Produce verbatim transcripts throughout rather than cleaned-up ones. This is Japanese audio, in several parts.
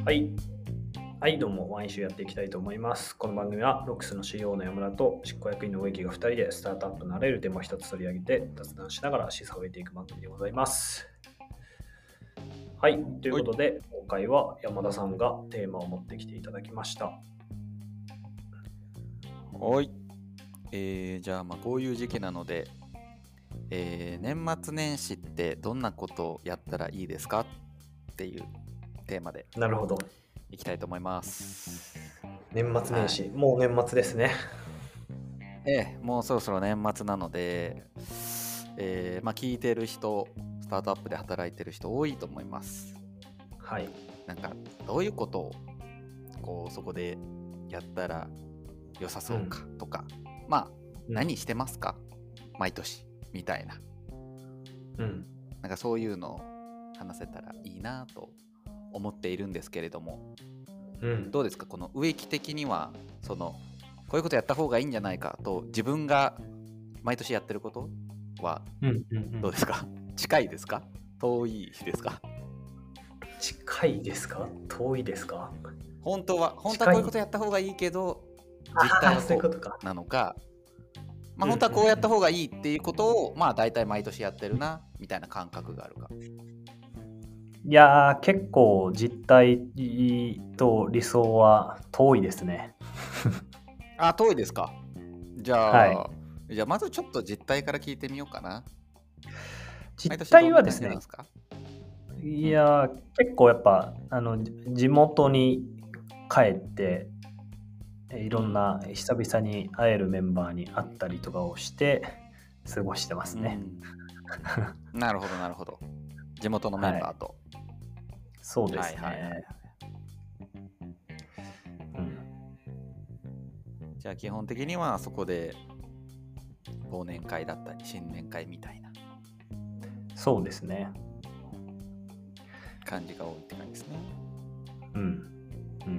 はい。はい、どうも、毎週やっていきたいと思います。この番組は、ロックスの シーイーオー の山田と執行役員の植木がふたりでスタートアップになれるテーマを一つ取り上げて、雑談しながら示唆を得ていく番組でございます。はい、ということで、今回は山田さんがテーマを持ってきていただきました。 はい。えー、じゃあ、まあこういう時期なので、えー、年末年始ってどんなことをやったらいいですかっていうテーマでなるほど。 いきたいと思います。 年末年始、はい、もう年末ですね。 ええ、もうそろそろ年末なので、えー、まあ聞いてる人、スタートアップで働いてる人多いと思います。 はい。 なんかどういうことをこうそこでやったら良さそうかとか、うん、まあ、うん、何してますか毎年みたいな、 うん、 なんかそういうのを話せたらいいなと思っているんですけれども、 うん、 どうですか、この植木的にはそのこういうことやった方がいいんじゃないかと自分が毎年やってることはどうですか、うんうんうん、近いですか遠いですか？ 近いですか遠いですか？ 本当は本当はこういうことやった方がいいけど実態はこうなのか、まあ、本当はこうやった方がいいっていうことを、まあ大体毎年やってるなみたいな感覚があるか。 いやー、結構実態と理想は遠いですね。 あ、遠いですか。じゃあ、はい、じゃあまずちょっと実態から聞いてみようかな。 実態はですね、いやー、うん、結構やっぱあの地元に帰っていろんな久々に会えるメンバーに会ったりとかをして過ごしてますね。 うん、なるほどなるほど。地元のメンバーと。はい、 そうですね。はいはいはい、 うん、じゃあ基本的にはそこで忘年会だったり新年会みたいな。 そうですね。 感じが多いって感じですね。 うん。うん。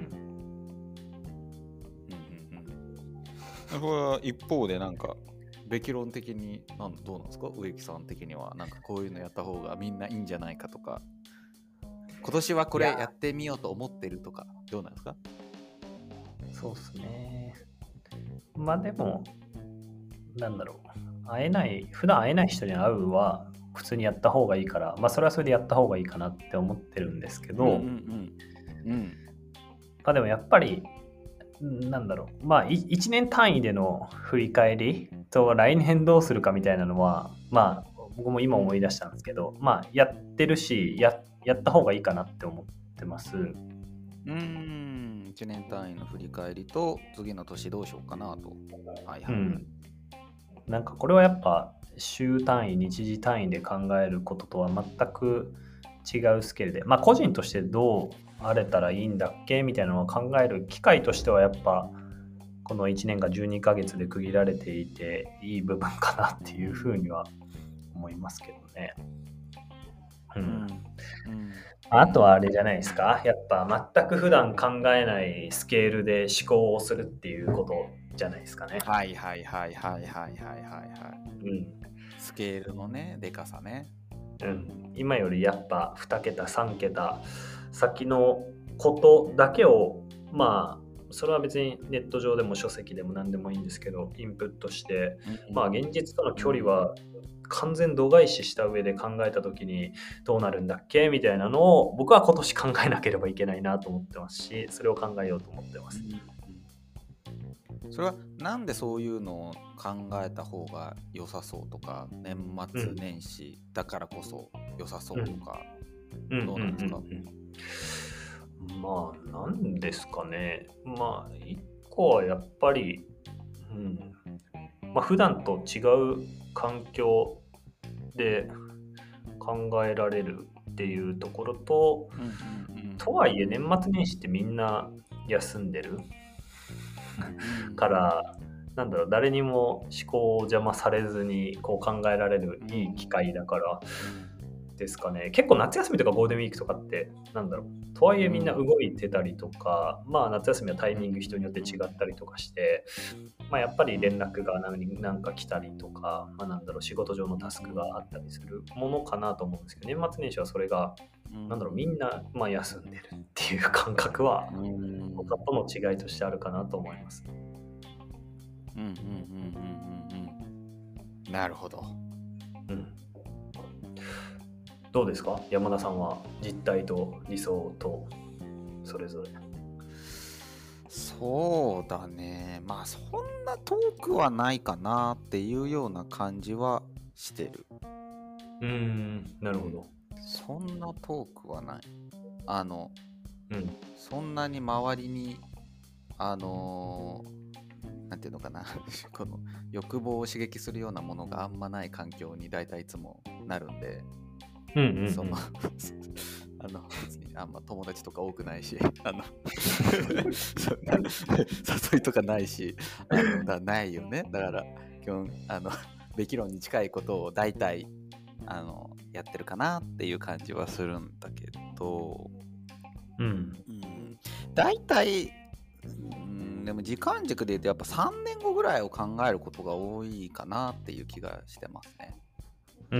これは一方でなんかべき論的になんどうなんですか、植木さん的にはなんかこういうのやった方がみんないいんじゃないかとか、今年はこれやってみようと思ってるとかどうなんですか？ そうですね。まあでもなんだろう、会えない普段会えない人に会うは普通にやった方がいいから、まあそれはそれでやった方がいいかなって思ってるんですけど、うんうんうんうん、まあでもやっぱりなんだろう、まあいちねん単位での振り返りと来年どうするかみたいなのは、まあ僕も今思い出したんですけど、まあやってるし や, やった方がいいかなって思ってます。うーん、いちねん単位の振り返りと次の年どうしようかなと。はいはい、うん、 なんかこれはやっぱ週単位日時単位で考えることとは全く違うスケールで、まあ個人としてどうあれたらいいんだっけみたいなのを考える機会としてはやっぱこのいちねんがじゅうにかげつで区切られていていい部分かなっていうふうには思いますけどね。うん。うん、あとはあれじゃないですか。やっぱ全く普段考えないスケールで思考をするっていうことじゃないですかね。 はいはいはいはいはいはいはいはい。うん。スケールのね、でかさね。 うん。今よりやっぱにけたさんけた先のことだけをまあそれは別にネット上でも書籍でも何でもいいんですけどインプットして、うん、まあ現実との距離は完全度外視した上で考えた時にどうなるんだっけみたいなのを僕は今年考えなければいけないなと思ってますし、それを考えようと思ってます。 うん、それはなんでそういうのを考えた方が良さそうとか、年末年始だからこそ良さそうとか、うん、どうなんですか？うんうんうんうん、 まあなんですかね。まあ一個はやっぱり、うんまあ、普段と違う環境で考えられるっていうところと、うんうんうん、とはいえ年末年始ってみんな休んでるからなんだろう、誰にも思考を邪魔されずにこう考えられるいい機会だから、 ですかね。結構夏休みとかゴールデンウィークとかって、なんだろう。とはいえみんな動いてたりとか、まあ夏休みはタイミング人によって違ったりとかして、まあやっぱり連絡が何なんか来たりとか、まあなんだろう、仕事上のタスクがあったりするものかなと思うんですけど、年末年始はそれが、なんだろう、みんな、まあ、休んでるっていう感覚は、他との違いとしてあるかなと思います。 うんうんうんうんうんうん。なるほど。 うん。どうですか、山田さんは実態と理想とそれぞれ。 そうだね。まあそんな遠くはないかなっていうような感じはしてる。 うーん、なるほど。 そんな遠くはない。あの、 うん、 そんなに周りに、あのーなんていうのかな、この欲望を刺激するようなものがあんまない環境に大体いつもなるんで、 うんうんうん、 そのあの別にあんま友達とか多くないし、あの誘いとかないし、あのだないよね。だから基本あのべき論に近いことを大体あのやってるかなっていう感じはするんだけど、 うん、 うん、大体、うん、でも時間軸で言うとやっぱさんねんごぐらいを考えることが多いかなっていう気がしてますね。 うん、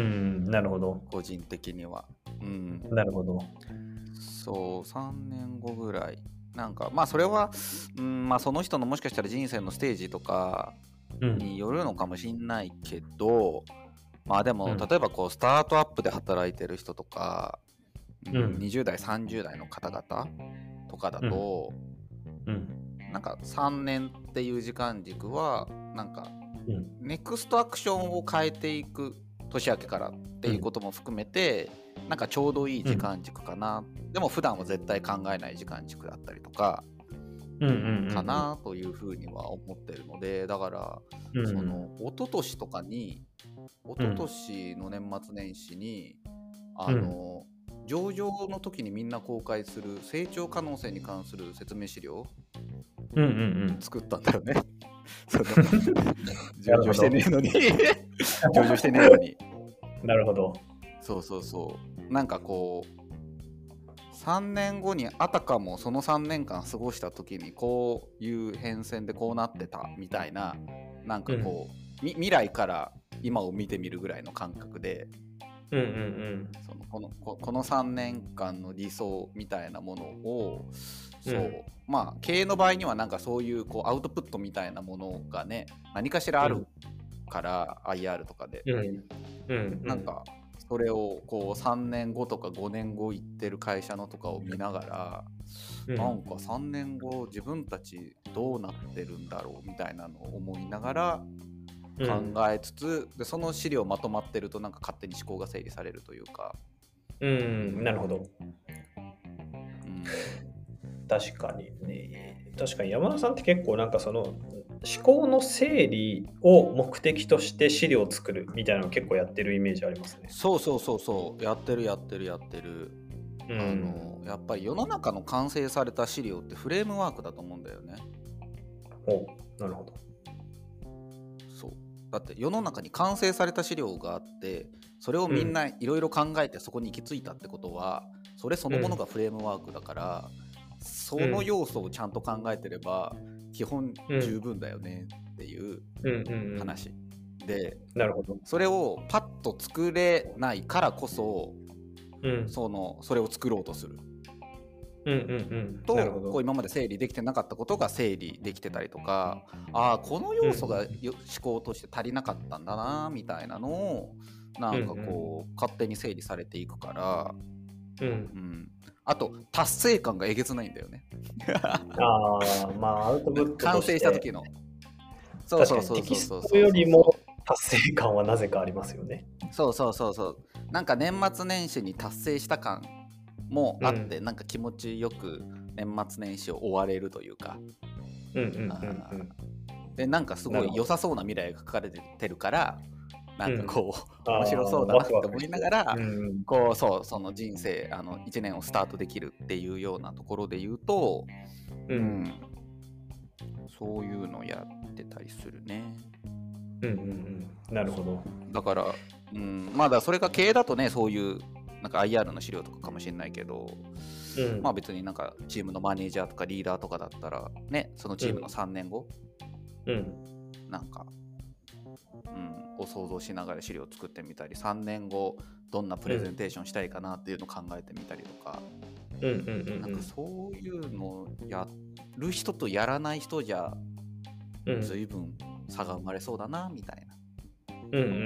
なるほど。 個人的には。うん、 なるほど。 そう、さんねんごぐらい。なんか、まあそれは、うん、まあその人のもしかしたら人生のステージとかによるのかもしんないけど、まあでも、 うん例えばこう、スタートアップで働いてる人とか、うんうんにじゅう代、さんじゅう代の方々とかだと、 うん、 なんかさんねんっていう時間軸は、なんか、 うん、 ネクストアクションを変えていく年明けからっていうことも含めて、なんかちょうどいい時間軸かな、うん、でも普段は絶対考えない時間軸だったりとか、 うんうんうん、 かなというふうには思ってるので、だから、うん、その一昨年とかに一昨年の年末年始に、うん、あの上場の時にみんな公開する成長可能性に関する説明資料、 うんうんうん、 作ったんだよね。その上場してねえのに上場してねえのに。 なるほど。 そうそうそう。なんかこうさんねんごにあたかもそのさんねんかん過ごした時にこういう変遷でこうなってたみたいな、なんかこう、うん、未来から今を見てみるぐらいの感覚で、 うんうんうん、 そのこのここのさんねんかんの理想みたいなものを、そう、うん、まあ経営の場合にはなんかそういうこうアウトプットみたいなものがね何かしらあるから、うん、アイアール とかで、 うんうんうん、 なんかそれをこうさんねんごとかごねんご行ってる会社のとかを見ながら、うん、なんかさんねんご自分たちどうなってるんだろうみたいなのを思いながら考えつつ、うん、でその資料まとまってるとなんか勝手に思考が整理されるというか。 うん、なるほど。 うん、 確かにね。確かに山田さんって結構なんかその思考の整理を目的として資料を作るみたいなのを結構やってるイメージありますね。 そうそうそうそうやってるやってるやってる、うん、あのやっぱり世の中の完成された資料ってフレームワークだと思うんだよね。 お、なるほど。 そうだって世の中に完成された資料があってそれをみんないろいろ考えてそこに行き着いたってことは、うん、それそのものがフレームワークだから、うん、その要素をちゃんと考えてれば、うん、基本十分だよねっていう話、うんうんうん、でなるほどそれをパッと作れないからこそ、うん、そのそれを作ろうとする、 うんうんうん、 とこう今まで整理できてなかったことが整理できてたりとか、ああこの要素が思考として足りなかったんだなみたいなのをなんかこう、うんうん、勝手に整理されていくから、うんうん、あと達成感がえげつないんだよねああまあアウトプットとして完成した時のそうそうそうそうそうテキストよりも達成感はなぜかありますよね。 そうそうそうそうなんか年末年始に達成した感もあって、うん、なんか気持ちよく年末年始を終われるというか、うんうんうんうん、でなんかすごい良さそうな未来が書かれてるからなんかこう、うん、面白そうだなって思いながら、うん、こうそうその人生あのいちねんをスタートできるっていうようなところで言うと、うんうん、そういうのやってたりするね。 うんうんうん、なるほど。 だから、うん、まだそれが経営だとねそういうなんか アイアール の資料とかかもしれないけど、 うん、 まあ別になんかチームのマネージャーとかリーダーとかだったらね、そのチームのさんねんご、 うん、 なんか、うん、を想像しながら資料を作ってみたり、さんねんごどんなプレゼンテーションしたいかなっていうのを考えてみたりとか、 うんうんうんうん、 なんかそういうのをやる人とやらない人じゃ随分差が生まれそうだなみたいな。 うんうんうんうん、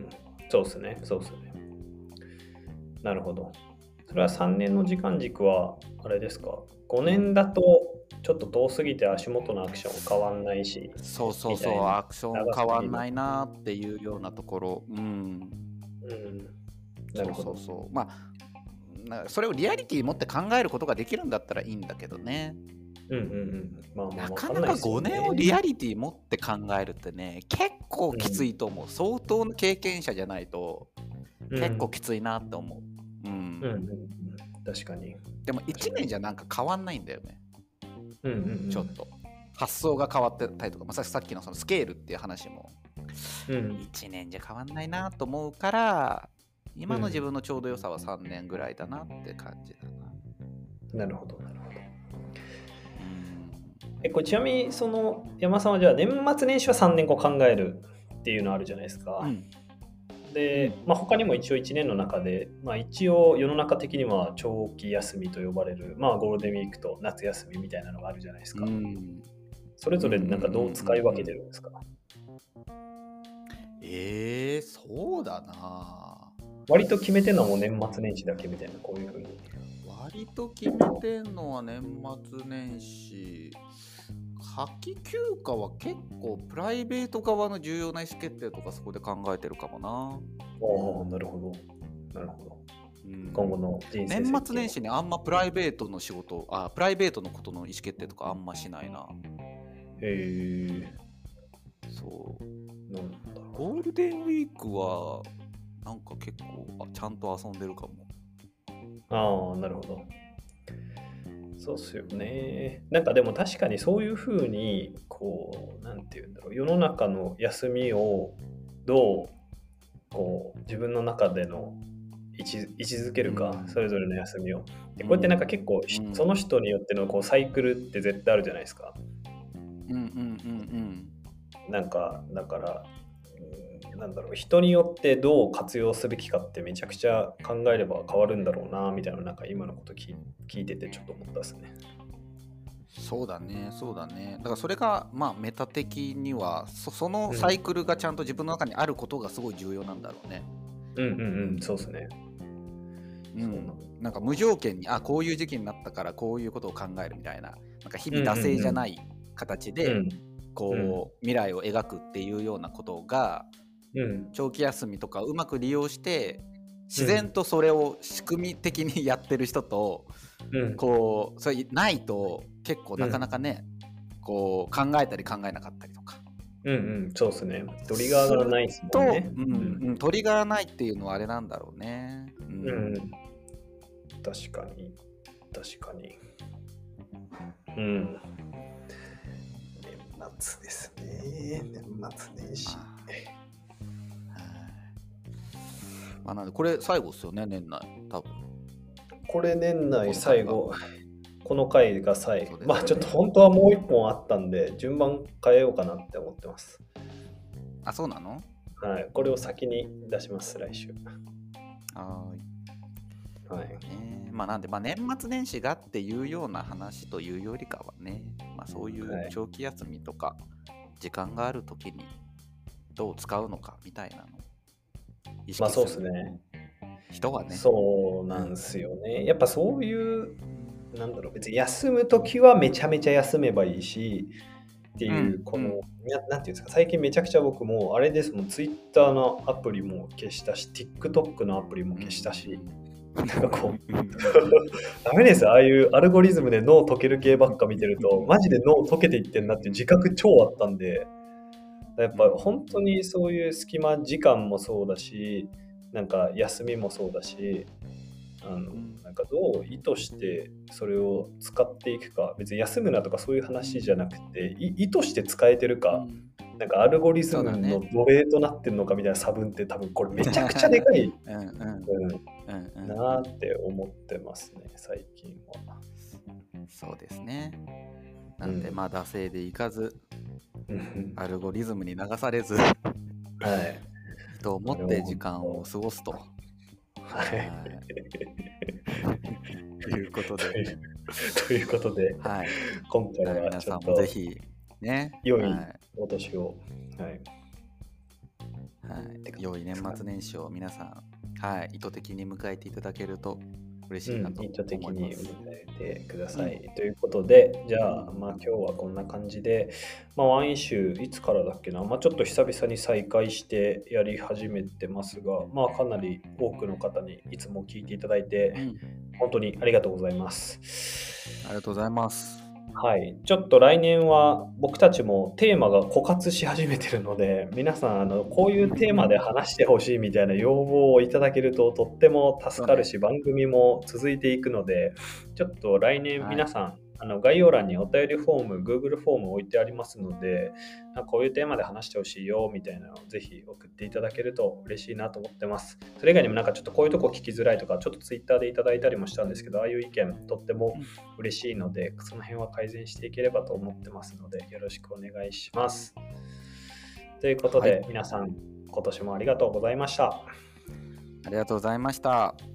そうですね、そうですね。なるほど。それはさんねんの時間軸はあれですか？ごねんだとちょっと遠すぎて足元のアクション変わんないし、 そうそうそう、 みたいな。 アクション変わんないなっていうようなところ。うん。 うん。なるほど。 そうそうそう。まあ、それをリアリティ持って考えることができるんだったらいいんだけどね。 うんうんうん。まあまあ、 なかなかごねんをリアリティ持って考えるってね、結構きついと思う。うん、相当の経験者じゃないと、結構きついなって思う。うん。うんうんうん、 確かに。 でもいちねんじゃなんか変わんないんだよね。 うんうんうん、 ちょっと。発想が変わってたりとか、まあ、さっきのそのスケールっていう話も、うん、いちねんじゃ変わんないなと思うから、今の自分のちょうど良さはさんねんぐらいだなって感じだな。なるほど、なるほど。えこれちなみにその山さんはじゃあ年末年始はさんねんご考えるっていうのあるじゃないですか。うん、で、まあ、他にも一応いちねんの中で、まあ、一応世の中的には長期休みと呼ばれる、まあ、ゴールデンウィークと夏休みみたいなのがあるじゃないですか。うん、それぞれなんかどう使い分けてるんですか？ えー、そうだな。 割と決めてるのはもう年末年始だけみたいな、こういうふうに。 割と決めてんのは年末年始。夏季休暇は結構プライベート側の重要な意思決定とかそこで考えてるかもな。 ああ、なるほど。なるほど。うん、今後の人生年末年始にあんまプライベートの仕事、あ、プライベートのことの意思決定とかあんましないな。 へえ。 そう。なんだろう。ゴールデンウィークはなんか結構ちゃんと遊んでるかも。 ああ、なるほど。そうっすよね。なんかでも確かにそういうふうにこうなんていうんだろう、世の中の休みをどうこう自分の中での位置、位置づけるか、うん、それぞれの休みを。でこうやってなんか結構、うん、その人によってのこうサイクルって絶対あるじゃないですか。 うんうんうんうん。なんかだから。なんだろう人によってどう活用すべきかってめちゃくちゃ考えれば変わるんだろうなみたいな、なんか今のこと聞いててちょっと思ったですね。 そうだねそうだね。だからそれがまあメタ的には そ, そのサイクルがちゃんと自分の中にあることがすごい重要なんだろうね。 うんうんうんそうですね。 うん、なんか無条件にあこういう時期になったからこういうことを考えるみたいな、なんか日々惰性じゃない形で、うんうんうん、こう、うん、未来を描くっていうようなことが、うん、長期休みとかをうまく利用して自然とそれを仕組み的にやってる人と、うん、こうそれないと結構なかなかね、うん、こう考えたり考えなかったりとか。 うんうんそうですね。トリガーがないですもんね。 うんうん、トリガーないっていうのはあれなんだろうね。うん、うん、 確かに確かに。うん。年末ですね。年末年始。 まあ、なんでこれ最後ですよね、年内多分。 これ年内最後、この回が最後。まあちょっと本当はもう一本あったんで順番変えようかなって思ってます。 あ、そうなの？ はい、これを先に出します来週。 はい。 はい。 ね、まあなんでまあ年末年始がっていうような話というよりかはね、まあそういう長期休みとか時間があるときにどう使うのかみたいなの。 まあそうですね。 人がね。 そうなんですよね。やっぱそういうなんだろう別に休むときはめちゃめちゃ休めばいいしっていう、うん、この、うん、なんていうんですか、最近めちゃくちゃ僕もあれですもん、Twitter のアプリも消したし TikTok のアプリも消したし、うん、なんかこうダメですよ、ああいうアルゴリズムで脳解ける系ばっか見てるとマジで脳解けていってんなっていう自覚超あったんで、やっぱ本当にそういう隙間時間もそうだし、なんか休みもそうだし、ああのうんなんかどう意図してそれを使っていくか、別に休むなとかそういう話じゃなくて、い意図して使えてるうか、 んなんかアルゴリズムそうだねの奴隷となってるのかみたいな差分って多分これめちゃくちゃでかい、 うんうんうん、 うんうんなーって思ってますね、最近は。 そうですね。なんで、 うんまあ惰性でいかず、 うんアルゴリズムに流されず、 はい。 人を持って時間を過ごすと。 はい。 はいということで、 というということで、 はい。 今回はいは皆さんちょっともぜひ、ね、 良いはお年を、はい、 いはい、良い年末年始を皆さん、はい、意図的に迎えていただけると嬉しいなとうん、意図的思います。 に迎えてください。ということで、じゃあ、まあ今日はこんな感じで、まあワンイシューいつからだっけな、まあちょっと久々に再開してやり始めてますが、まあかなり多くの方にいつも聞いていただいて、 うん、 本当にありがとうございます。 ありがとうございます。 はい、ちょっと来年は僕たちもテーマが枯渇し始めてるので、皆さんあのこういうテーマで話してほしいみたいな要望をいただけるととっても助かるし、番組も続いていくので、ちょっと来年皆さん、あの概要欄にお便りフォーム、Google フォーム置いてありますので、なんかこういうテーマで話してほしいよみたいなのをぜひ送っていただけると嬉しいなと思ってます。それ以外にもなんかちょっとこういうとこ聞きづらいとか、ちょっと Twitter でいただいたりもしたんですけど、ああいう意見とっても嬉しいので、その辺は改善していければと思ってますので、よろしくお願いします。ということで、 はい皆さん今年もありがとうございました。 ありがとうございました。